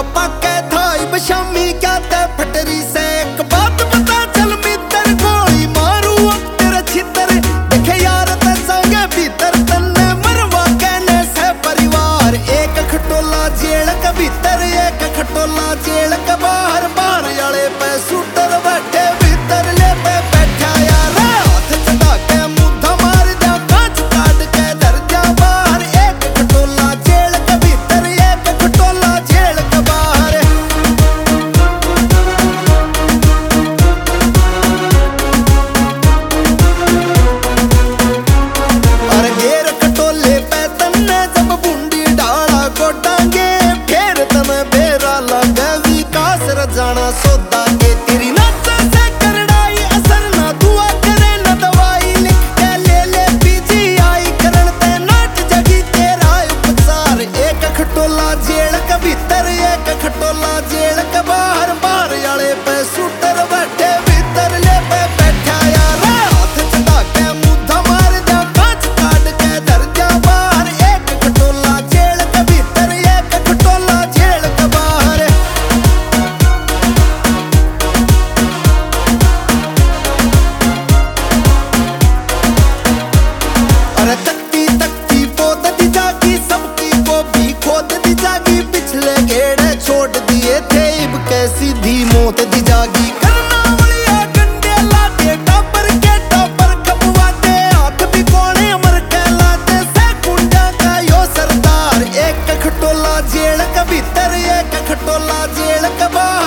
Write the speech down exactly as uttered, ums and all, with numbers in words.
पाके Thai बशामी क्या ते फटरी से एक बात पता चल मित्र गोली मारू तेरे छितर देखे यार ते संगे भीतर तन्ने मरवा कहने से परिवार एक खटोला जेल के भीतर एक खटोला जेल के बाहर बाहर वाले पे शूटर बैठे भीतर ले पे बैठा यार हाथ चढ़ा के मुद्दा मार दिया कांच काट के धर जा बाहर एक खटोला जेल के भीतर एक खटोला जेल के बाहर। और घेर खटोले पे तन्ने जब बूंदी डाला गोडांगे फिर तने बेरा लगे विकास रजाना सौदा के तेरी नाच से करड़ाई असर ना दुआ करे ना दवाई लिख के ले ले पीजी आई करण ते नाट जगी तेरा उपचार एक खटोला जेल के भीतर एक खटोला जेल के बाहर बाहर वाले पे शूटर बैठे भीतर ले पे बैठा यार हाथ चढ़ा के मुद्दा मार दिया कांच काट के धर जा बाहर एक खटोला जेल के भीतर एक खटोला जेल के बाहर। अरे तकती तकती पोत दी जागी सबकी को भी खोद दी जागी पिछले घेड़े छोड़ दिए थे इब के सीधी मौत दी जागी करना वलिया गंडे लाते टापर के टापर खपवाते हाथ भी कोने अमर के लाते से कुंडा का यो सरदार एक खटोला जेल के भीतर एक खटोला जेल के बाहर।